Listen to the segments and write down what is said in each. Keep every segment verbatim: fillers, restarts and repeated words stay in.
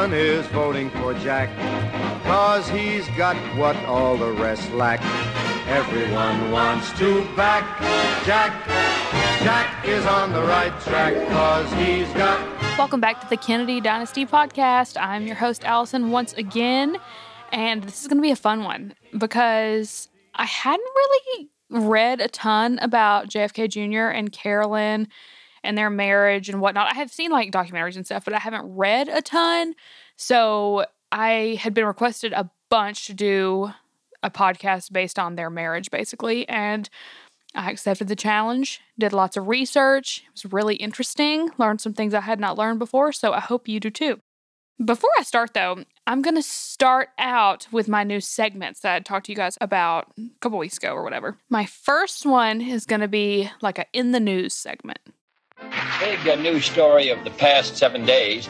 Everyone is voting for Jack, 'cause he's got what all the rest lack. Everyone wants to back Jack. Jack is on the right track, 'cause he's got... Welcome back to the Kennedy Dynasty Podcast. I'm your host, Allison, once again, and this is going to be a fun one because I hadn't really read a ton about J F K Junior and Carolyn and their marriage and whatnot. I have seen like documentaries and stuff, but I haven't read a ton. So I had been requested a bunch to do a podcast based on their marriage, basically, and I accepted the challenge, did lots of research. It was really interesting, learned some things I had not learned before, so I hope you do too. Before I start, though, I'm going to start out with my new segments that I talked to you guys about a couple weeks ago or whatever. My first one is going to be like a In the News segment. Big uh, news story of the past seven days.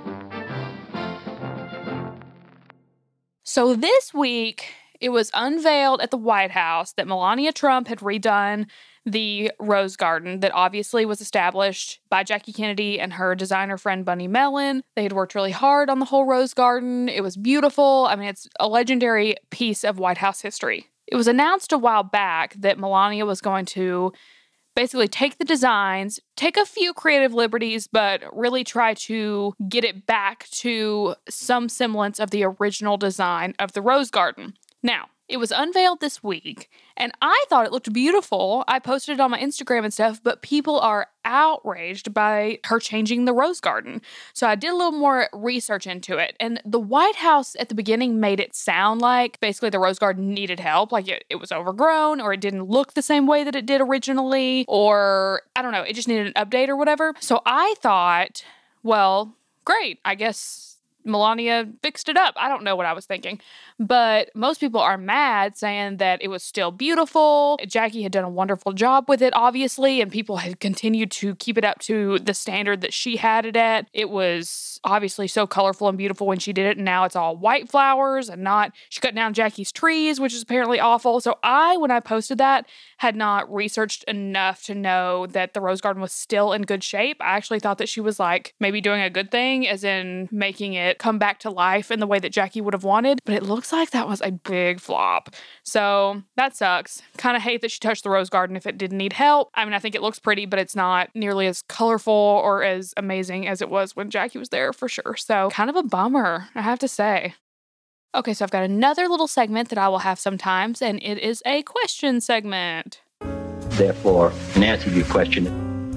So this week, it was unveiled at the White House that Melania Trump had redone the Rose Garden that obviously was established by Jackie Kennedy and her designer friend Bunny Mellon. They had worked really hard on the whole Rose Garden. It was beautiful. I mean, it's a legendary piece of White House history. It was announced a while back that Melania was going to basically take the designs, take a few creative liberties, but really try to get it back to some semblance of the original design of the Rose Garden. Now, it was unveiled this week, and I thought it looked beautiful. I posted it on my Instagram and stuff, but people are outraged by her changing the Rose Garden. So I did a little more research into it, and the White House at the beginning made it sound like basically the Rose Garden needed help, like it, it was overgrown, or it didn't look the same way that it did originally, or I don't know, it just needed an update or whatever. So I thought, well, great, I guess Melania fixed it up. I don't know what I was thinking. But most people are mad, saying that it was still beautiful. Jackie had done a wonderful job with it, obviously, and people had continued to keep it up to the standard that she had it at. It was obviously so colorful and beautiful when she did it, and now it's all white flowers and not... She cut down Jackie's trees, which is apparently awful. So I, when I posted that, had not researched enough to know that the Rose Garden was still in good shape. I actually thought that she was like maybe doing a good thing, as in making it come back to life in the way that Jackie would have wanted, but it looks like that was a big flop. So that sucks. Kind of hate that she touched the Rose Garden if it didn't need help. I mean, I think it looks pretty, but it's not nearly as colorful or as amazing as it was when Jackie was there for sure. So kind of a bummer, I have to say. Okay, so I've got another little segment that I will have sometimes, and it is a question segment. Therefore, in answer to your question.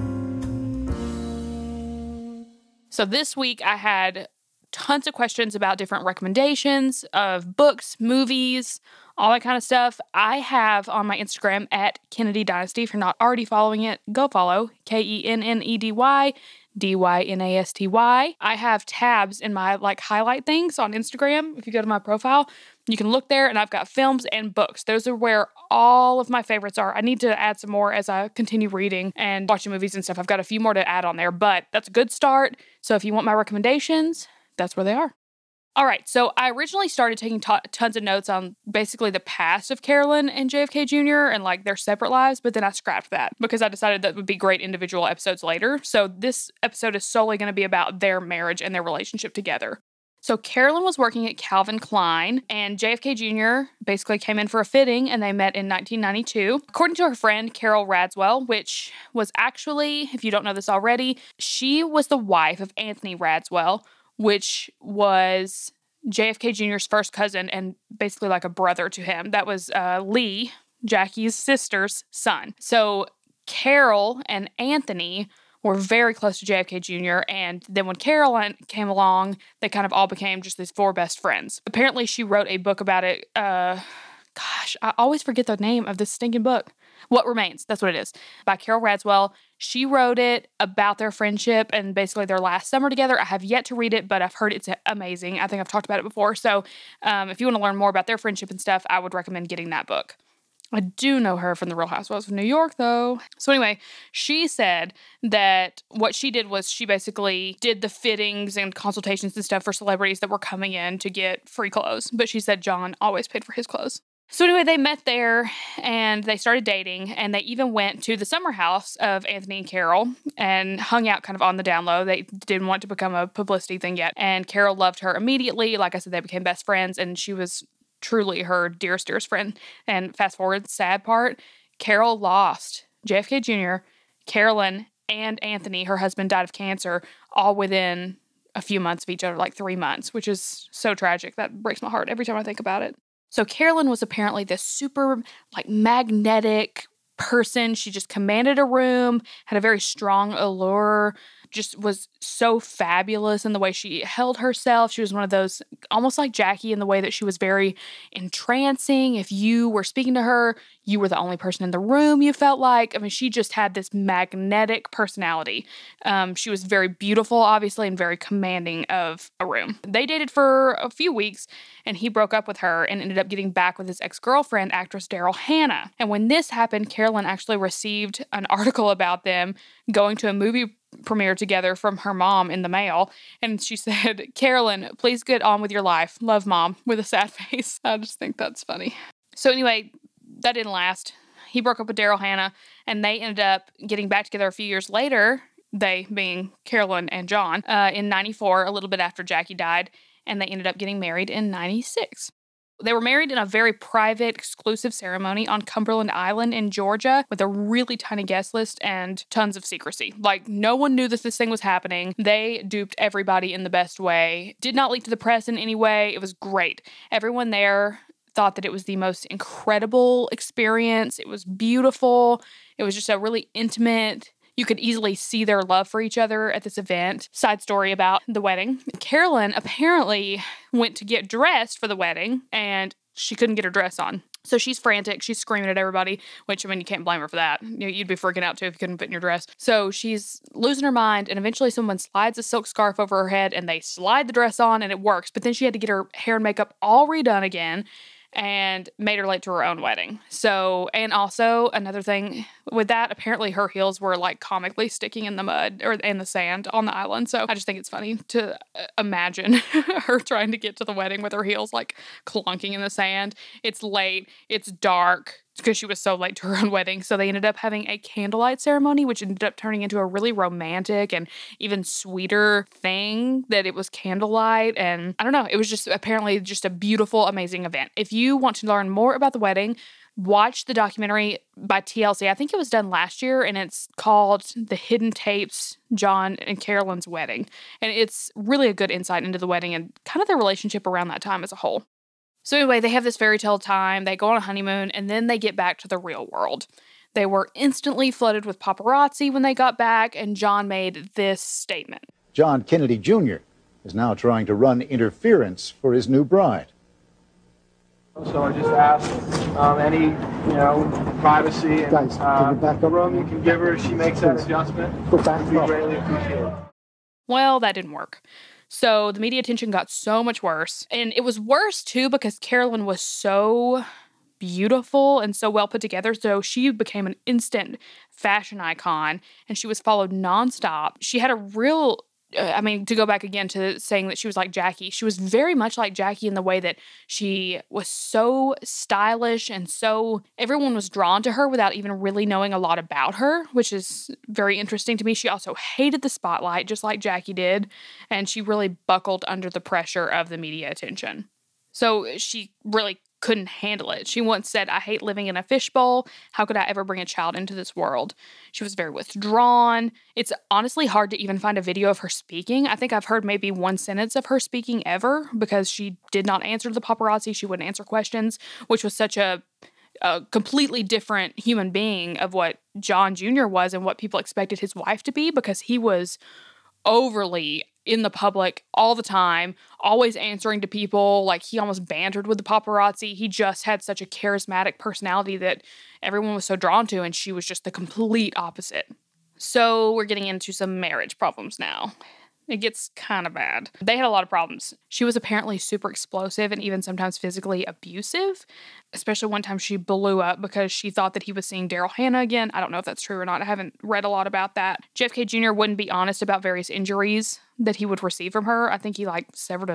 So this week I had tons of questions about different recommendations of books, movies, all that kind of stuff. I have on my Instagram at Kennedy Dynasty. If you're not already following it, go follow. K E N N E D Y D Y N A S T Y. I have tabs in my like highlight things on Instagram. If you go to my profile, you can look there, and I've got films and books. Those are where all of my favorites are. I need to add some more as I continue reading and watching movies and stuff. I've got a few more to add on there, but that's a good start. So if you want my recommendations, that's where they are. All right, so I originally started taking t- tons of notes on basically the past of Carolyn and J F K Junior and like their separate lives, but then I scrapped that because I decided that would be great individual episodes later. So this episode is solely going to be about their marriage and their relationship together. So Carolyn was working at Calvin Klein, and J F K Junior basically came in for a fitting, and they met in nineteen ninety-two. According to her friend, Carol Radswell, which was actually, if you don't know this already, she was the wife of Anthony Radswell, which was J F K Junior's first cousin and basically like a brother to him. That was uh, Lee, Jackie's sister's son. So Carol and Anthony were very close to J F K Junior, and then when Caroline came along, they kind of all became just these four best friends. Apparently, she wrote a book about it. Uh, gosh, I always forget the name of this stinking book. What Remains, that's what it is, by Carol Radswell. She wrote it about their friendship and basically their last summer together. I have yet to read it, but I've heard it's amazing. I think I've talked about it before. So um, if you want to learn more about their friendship and stuff, I would recommend getting that book. I do know her from The Real Housewives of New York, though. So anyway, she said that what she did was she basically did the fittings and consultations and stuff for celebrities that were coming in to get free clothes. But she said John always paid for his clothes. So anyway, they met there and they started dating, and they even went to the summer house of Anthony and Carol and hung out kind of on the down low. They didn't want to become a publicity thing yet. And Carol loved her immediately. Like I said, they became best friends, and she was truly her dearest, dearest friend. And fast forward, sad part, Carol lost J F K Junior, Carolyn, and Anthony, her husband, died of cancer, all within a few months of each other, like three months, which is so tragic. That breaks my heart every time I think about it. So Carolyn was apparently this super, like, magnetic person. She just commanded a room, had a very strong allure, just was so fabulous in the way she held herself. She was one of those, almost like Jackie, in the way that she was very entrancing. If you were speaking to her, you were the only person in the room, you felt like. I mean, she just had this magnetic personality. Um, she was very beautiful, obviously, and very commanding of a room. They dated for a few weeks, and he broke up with her and ended up getting back with his ex-girlfriend, actress Daryl Hannah. And when this happened, Carolyn actually received an article about them going to a movie premiere together from her mom in the mail. And she said, "Carolyn, please get on with your life. Love, Mom," with a sad face. I just think that's funny. So anyway, that didn't last. He broke up with Daryl Hannah, and they ended up getting back together a few years later, they being Carolyn and John, uh, in ninety-four, a little bit after Jackie died, and they ended up getting married in ninety-six. They were married in a very private, exclusive ceremony on Cumberland Island in Georgia with a really tiny guest list and tons of secrecy. Like, no one knew that this thing was happening. They duped everybody in the best way. Did not leak to the press in any way. It was great. Everyone there thought that it was the most incredible experience. It was beautiful. It was just a really intimate. You could easily see their love for each other at this event. Side story about the wedding. Carolyn apparently went to get dressed for the wedding, and she couldn't get her dress on. So she's frantic. She's screaming at everybody, which, I mean, you can't blame her for that. You know, you'd be freaking out, too, if you couldn't fit in your dress. So she's losing her mind, and eventually someone slides a silk scarf over her head, and they slide the dress on, and it works. But then she had to get her hair and makeup all redone again, and made her late to her own wedding. So, and also another thing with that, apparently her heels were like comically sticking in the mud or in the sand on the island. So I just think it's funny to imagine her trying to get to the wedding with her heels like clunking in the sand. It's late, it's dark, because she was so late to her own wedding. So they ended up having a candlelight ceremony, which ended up turning into a really romantic and even sweeter thing that it was candlelight. And I don't know, it was just apparently just a beautiful, amazing event. If you want to learn more about the wedding, watch the documentary by T L C. I think it was done last year, and it's called The Hidden Tapes, John and Carolyn's Wedding. And it's really a good insight into the wedding and kind of their relationship around that time as a whole. So anyway, they have this fairy tale time, they go on a honeymoon, and then they get back to the real world. They were instantly flooded with paparazzi when they got back, and John made this statement. John Kennedy Junior is now trying to run interference for his new bride. So I just asked um, any, you know, privacy and Guys, uh, back up? room you can give her if she makes that adjustment. Go back Would be up. greatly appreciated. Well, that didn't work. So the media attention got so much worse. And it was worse, too, because Carolyn was so beautiful and so well put together. So she became an instant fashion icon, and she was followed nonstop. She had a real... I mean, to go back again to saying that she was like Jackie, she was very much like Jackie in the way that she was so stylish and so everyone was drawn to her without even really knowing a lot about her, which is very interesting to me. She also hated the spotlight, just like Jackie did, and she really buckled under the pressure of the media attention. So she really couldn't handle it. She once said, "I hate living in a fishbowl. How could I ever bring a child into this world?" She was very withdrawn. It's honestly hard to even find a video of her speaking. I think I've heard maybe one sentence of her speaking ever because she did not answer the paparazzi. She wouldn't answer questions, which was such a, a completely different human being of what John Junior was and what people expected his wife to be, because he was overly in the public all the time, always answering to people. Like, he almost bantered with the paparazzi. He just had such a charismatic personality that everyone was so drawn to, and she was just the complete opposite. So we're getting into some marriage problems now. It gets kind of bad. They had a lot of problems. She was apparently super explosive and even sometimes physically abusive, especially one time she blew up because she thought that he was seeing Daryl Hannah again. I don't know if that's true or not. I haven't read a lot about that. J F K Junior wouldn't be honest about various injuries that he would receive from her. I think he, like, severed a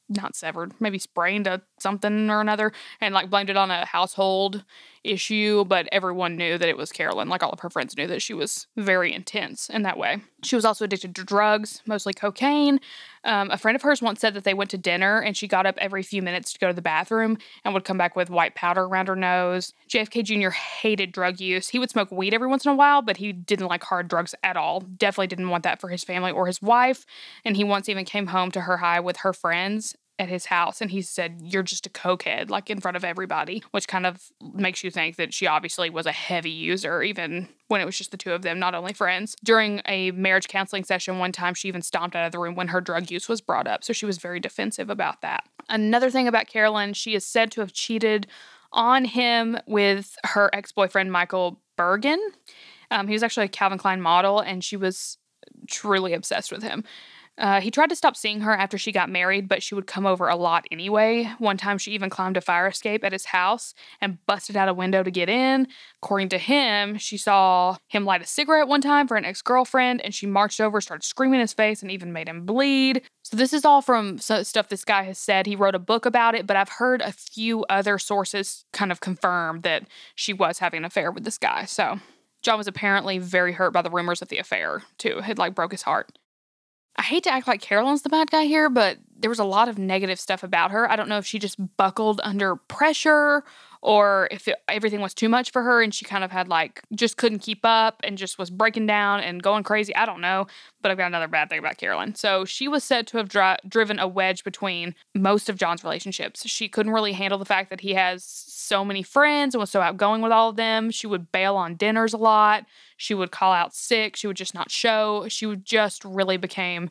not severed, maybe sprained a something or another, and like blamed it on a household issue, but everyone knew that it was Carolyn. Like all of her friends knew that she was very intense in that way. She was also addicted to drugs, mostly cocaine. Um, a friend of hers once said that they went to dinner and she got up every few minutes to go to the bathroom and would come back with white powder around her nose. J F K Junior hated drug use. He would smoke weed every once in a while, but he didn't like hard drugs at all. Definitely didn't want that for his family or his wife. And he once even came home to her high with her friends at his house, and he said, "You're just a cokehead," like in front of everybody, which kind of makes you think that she obviously was a heavy user, even when it was just the two of them, not only friends. During a marriage counseling session one time, she even stomped out of the room when her drug use was brought up, so she was very defensive about that. Another thing about Carolyn, she is said to have cheated on him with her ex-boyfriend, Michael Bergen. Um, he was actually a Calvin Klein model, and she was truly obsessed with him. Uh, he tried to stop seeing her after she got married, but she would come over a lot anyway. One time she even climbed a fire escape at his house and busted out a window to get in. According to him, she saw him light a cigarette one time for an ex-girlfriend, and she marched over, started screaming in his face, and even made him bleed. So this is all from stuff this guy has said. He wrote a book about it, but I've heard a few other sources kind of confirm that she was having an affair with this guy. So John was apparently very hurt by the rumors of the affair, too. It like broke his heart. I hate to act like Carolyn's the bad guy here, but there was a lot of negative stuff about her. I don't know if she just buckled under pressure or if it, everything was too much for her and she kind of had like, just couldn't keep up and just was breaking down and going crazy. I don't know, but I've got another bad thing about Carolyn. So she was said to have dri- driven a wedge between most of John's relationships. She couldn't really handle the fact that he has so many friends and was so outgoing with all of them. She would bail on dinners a lot. She would call out sick. She would just not show. She would just really became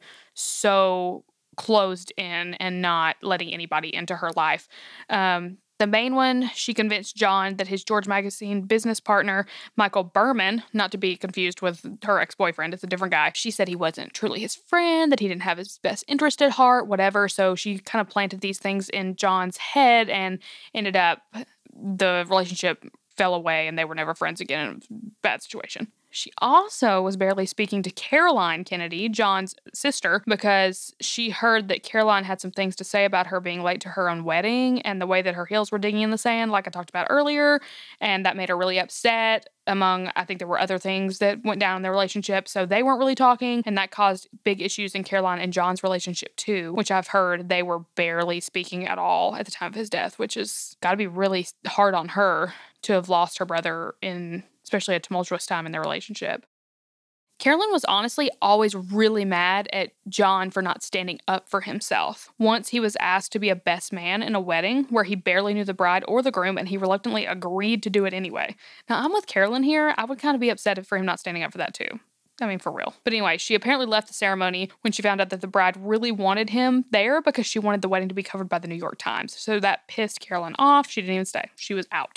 so closed in and not letting anybody into her life. Um, the main one, she convinced John that his George Magazine business partner, Michael Berman, not to be confused with her ex-boyfriend, it's a different guy. She said he wasn't truly his friend, that he didn't have his best interest at heart, whatever. So she kind of planted these things in John's head and ended up, the relationship fell away and they were never friends again. Bad situation. She also was barely speaking to Caroline Kennedy, John's sister, because she heard that Caroline had some things to say about her being late to her own wedding and the way that her heels were digging in the sand, like I talked about earlier, and that made her really upset. Among, I think there were other things that went down in their relationship, so they weren't really talking, and that caused big issues in Caroline and John's relationship too, which I've heard they were barely speaking at all at the time of his death, which has got to be really hard on her to have lost her brother in especially a tumultuous time in their relationship. Carolyn was honestly always really mad at John for not standing up for himself. Once he was asked to be a best man in a wedding where he barely knew the bride or the groom, and he reluctantly agreed to do it anyway. Now, I'm with Carolyn here. I would kind of be upset for him not standing up for that too. I mean, for real. But anyway, she apparently left the ceremony when she found out that the bride really wanted him there because she wanted the wedding to be covered by the New York Times. So that pissed Carolyn off. She didn't even stay. She was out.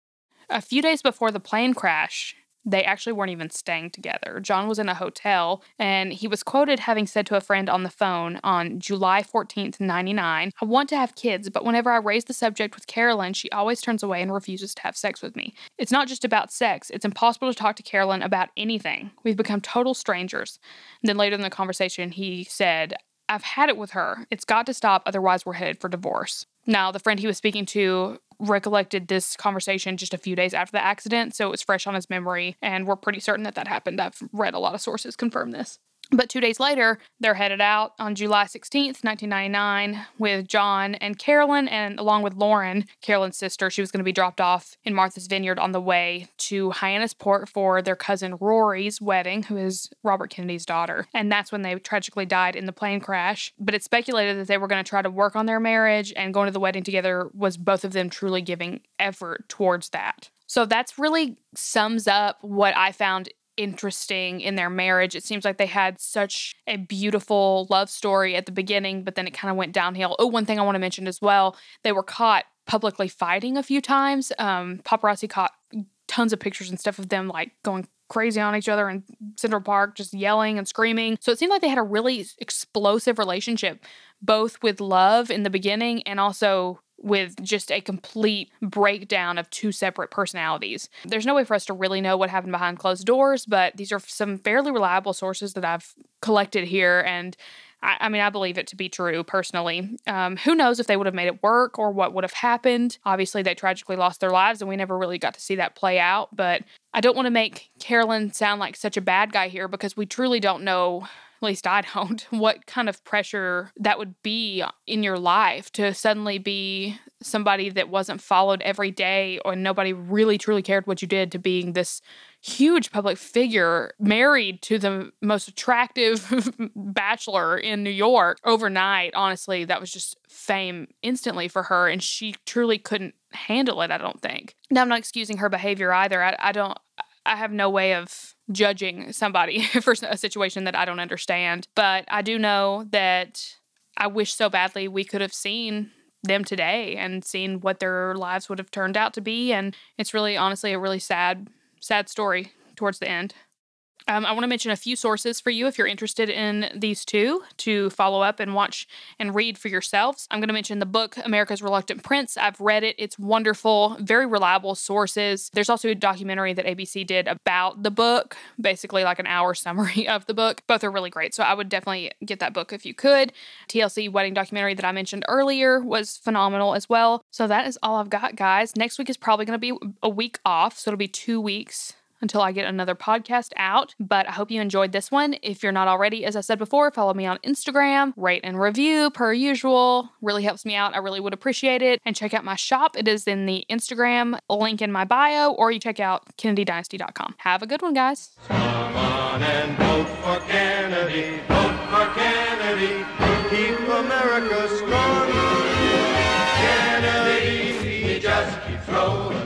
A few days before the plane crash, they actually weren't even staying together. John was in a hotel, and he was quoted having said to a friend on the phone on July fourteenth, ninety-nine, "I want to have kids, but whenever I raise the subject with Carolyn, she always turns away and refuses to have sex with me. It's not just about sex. It's impossible to talk to Carolyn about anything. We've become total strangers." And then later in the conversation, he said, "I've had it with her. It's got to stop, otherwise we're headed for divorce." Now, the friend he was speaking to recollected this conversation just a few days after the accident, so it was fresh on his memory, and we're pretty certain that that happened. I've read a lot of sources confirm this. But two days later, they're headed out on July sixteenth, nineteen ninety-nine, with John and Carolyn, and along with Lauren, Carolyn's sister. She was going to be dropped off in Martha's Vineyard on the way to Hyannisport for their cousin Rory's wedding, who is Robert Kennedy's daughter. And that's when they tragically died in the plane crash. But it's speculated that they were going to try to work on their marriage, and going to the wedding together was both of them truly giving effort towards that. So that's really sums up what I found interesting in their marriage. It seems like they had such a beautiful love story at the beginning, but then it kind of went downhill. Oh, one thing I want to mention as well, they were caught publicly fighting a few times. Um, paparazzi caught tons of pictures and stuff of them like going crazy on each other in Central Park, just yelling and screaming. So it seemed like they had a really explosive relationship, both with love in the beginning and also with just a complete breakdown of two separate personalities. There's no way for us to really know what happened behind closed doors, but these are some fairly reliable sources that I've collected here, and I, I mean, I believe it to be true, personally. Um, who knows if they would have made it work or what would have happened. Obviously, they tragically lost their lives, and we never really got to see that play out. But I don't want to make Carolyn sound like such a bad guy here, because we truly don't know, at least I don't, what kind of pressure that would be in your life to suddenly be somebody that wasn't followed every day, or nobody really truly cared what you did, to being this huge public figure married to the most attractive bachelor in New York overnight. Honestly, that was just fame instantly for her, and she truly couldn't handle it, I don't think. Now, I'm not excusing her behavior either. I, I don't, I have no way of judging somebody for a situation that I don't understand, but I do know that I wish so badly we could have seen them today and seen what their lives would have turned out to be, and it's really, honestly, a really sad sad story towards the end. Um, I want to mention a few sources for you if you're interested in these two to follow up and watch and read for yourselves. I'm going to mention the book, America's Reluctant Prince. I've read it. It's wonderful, very reliable sources. There's also a documentary that A B C did about the book, basically like an hour summary of the book. Both are really great, so I would definitely get that book if you could. T L C wedding documentary that I mentioned earlier was phenomenal as well. So that is all I've got, guys. Next week is probably going to be a week off, so it'll be two weeks until I get another podcast out. But I hope you enjoyed this one. If you're not already, as I said before, follow me on Instagram, rate and review per usual. Really helps me out. I really would appreciate it. And check out my shop. It is in the Instagram link in my bio, or you check out Kennedy Dynasty dot com. Have a good one, guys. Come on and vote for Kennedy, vote for Kennedy, keep America strong. Kennedy, he just keeps rolling.